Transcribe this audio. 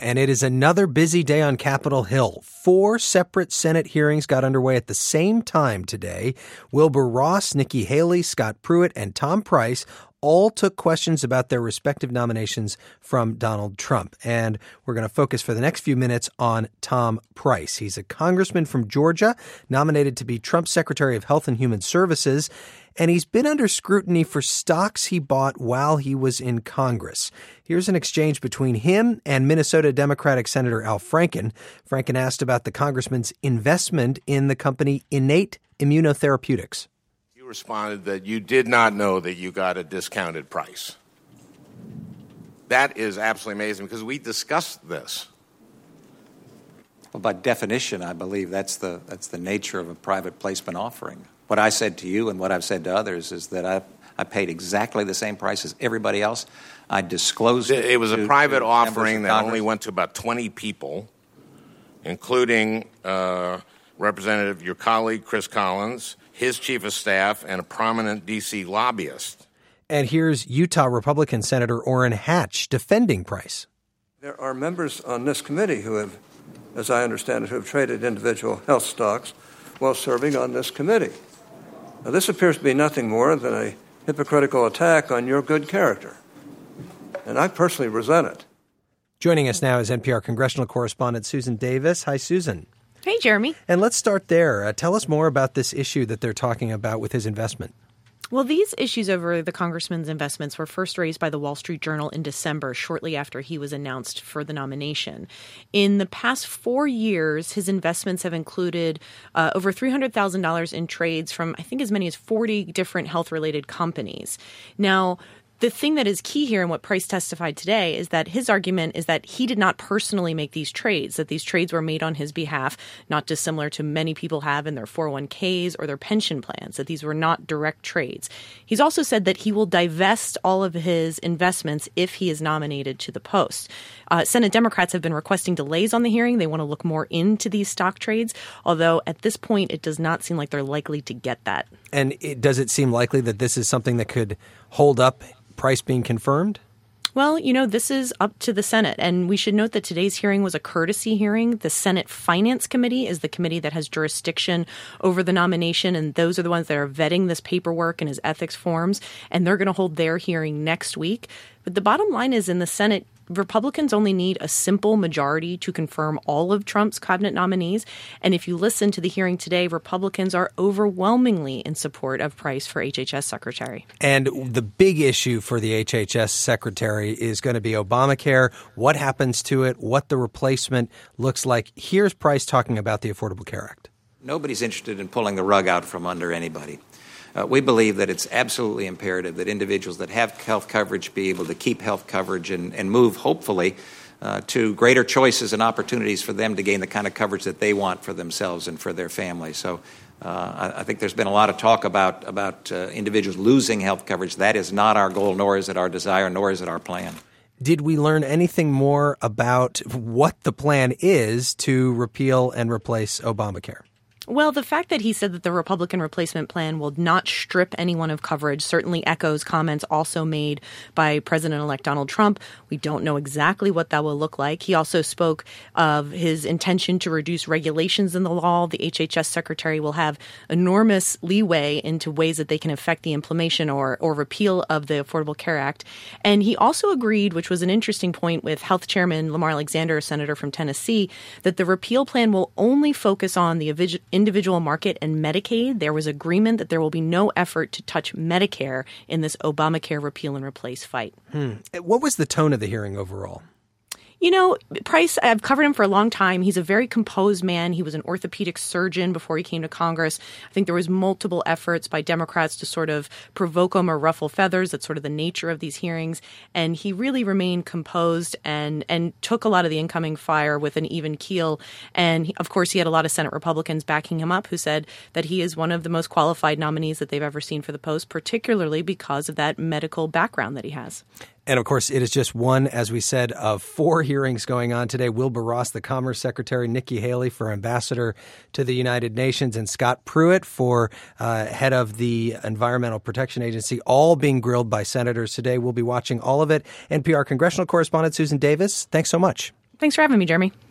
And it is another busy day on Capitol Hill. 4 separate Senate hearings got underway at the same time today. Wilbur Ross, Nikki Haley, Scott Pruitt, and Tom Price all took questions about their respective nominations from Donald Trump. And we're going to focus for the next few minutes on Tom Price. He's a congressman from Georgia, nominated to be Trump's Secretary of Health and Human Services. And he's been under scrutiny for stocks he bought while he was in Congress. Here's an exchange between him and Minnesota Democratic Senator Al Franken. Franken asked about the congressman's investment in the company Innate Immunotherapeutics. You responded that you did not know that you got a discounted price. That is absolutely amazing because we discussed this. Well, by definition, I believe that's the nature of a private placement offering. What I said to you and what I've said to others is that I paid exactly the same price as everybody else. I disclosed it was a private offering that only went to about 20 people, including Representative, your colleague, Chris Collins, his chief of staff, and a prominent D.C. lobbyist. And here's Utah Republican Senator Orrin Hatch defending Price. There are members on this committee who have, as I understand it, who have traded individual health stocks while serving on this committee. Now, this appears to be nothing more than a hypocritical attack on your good character, and I personally resent it. Joining us now is NPR congressional correspondent Susan Davis. Hi, Susan. Hey, Jeremy. And let's start there. Tell us more about this issue that they're talking about with his investment. Well, these issues over the congressman's investments were first raised by the Wall Street Journal in December, shortly after he was announced for the nomination. In the past 4 years, his investments have included over $300,000 in trades from, I think, as many as 40 different health-related companies. Now, the thing that is key here and what Price testified today is that his argument is that he did not personally make these trades, that these trades were made on his behalf, not dissimilar to many people have in their 401ks or their pension plans, that these were not direct trades. He's also said that he will divest all of his investments if he is nominated to the post. Senate Democrats have been requesting delays on the hearing. They want to look more into these stock trades, although at this point it does not seem like they're likely to get that. And does it seem likely that this is something that could hold up Price being confirmed? Well, this is up to the Senate, and we should note that today's hearing was a courtesy hearing. The Senate Finance Committee is the committee that has jurisdiction over the nomination, and those are the ones that are vetting this paperwork and his ethics forms, and they're going to hold their hearing next week. But the bottom line is in the Senate, Republicans only need a simple majority to confirm all of Trump's cabinet nominees. And if you listen to the hearing today, Republicans are overwhelmingly in support of Price for HHS secretary. And the big issue for the HHS secretary is going to be Obamacare, what happens to it, what the replacement looks like. Here's Price talking about the Affordable Care Act. Nobody's interested in pulling the rug out from under anybody. We believe that it's absolutely imperative that individuals that have health coverage be able to keep health coverage and move, hopefully, to greater choices and opportunities for them to gain the kind of coverage that they want for themselves and for their family. So I think there's been a lot of talk about individuals losing health coverage. That is not our goal, nor is it our desire, nor is it our plan. Did we learn anything more about what the plan is to repeal and replace Obamacare? Well, the fact that he said that the Republican replacement plan will not strip anyone of coverage certainly echoes comments also made by President-elect Donald Trump. We don't know exactly what that will look like. He also spoke of his intention to reduce regulations in the law. The HHS secretary will have enormous leeway into ways that they can affect the implementation or repeal of the Affordable Care Act. And he also agreed, which was an interesting point, with Health Chairman Lamar Alexander, a senator from Tennessee, that the repeal plan will only focus on the individual market and Medicaid. There was agreement that there will be no effort to touch Medicare in this Obamacare repeal and replace fight. What was the tone of the hearing overall? Price, I've covered him for a long time. He's a very composed man. He was an orthopedic surgeon before he came to Congress. I think there was multiple efforts by Democrats to sort of provoke him or ruffle feathers. That's sort of the nature of these hearings. And he really remained composed and took a lot of the incoming fire with an even keel. And of course, he had a lot of Senate Republicans backing him up who said that he is one of the most qualified nominees that they've ever seen for the post, particularly because of that medical background that he has. And of course, it is just one, as we said, of 4 hearings going on today. Wilbur Ross, the Commerce Secretary, Nikki Haley for Ambassador to the United Nations, and Scott Pruitt for head of the Environmental Protection Agency, all being grilled by senators today. We'll be watching all of it. NPR congressional correspondent Susan Davis, thanks so much. Thanks for having me, Jeremy.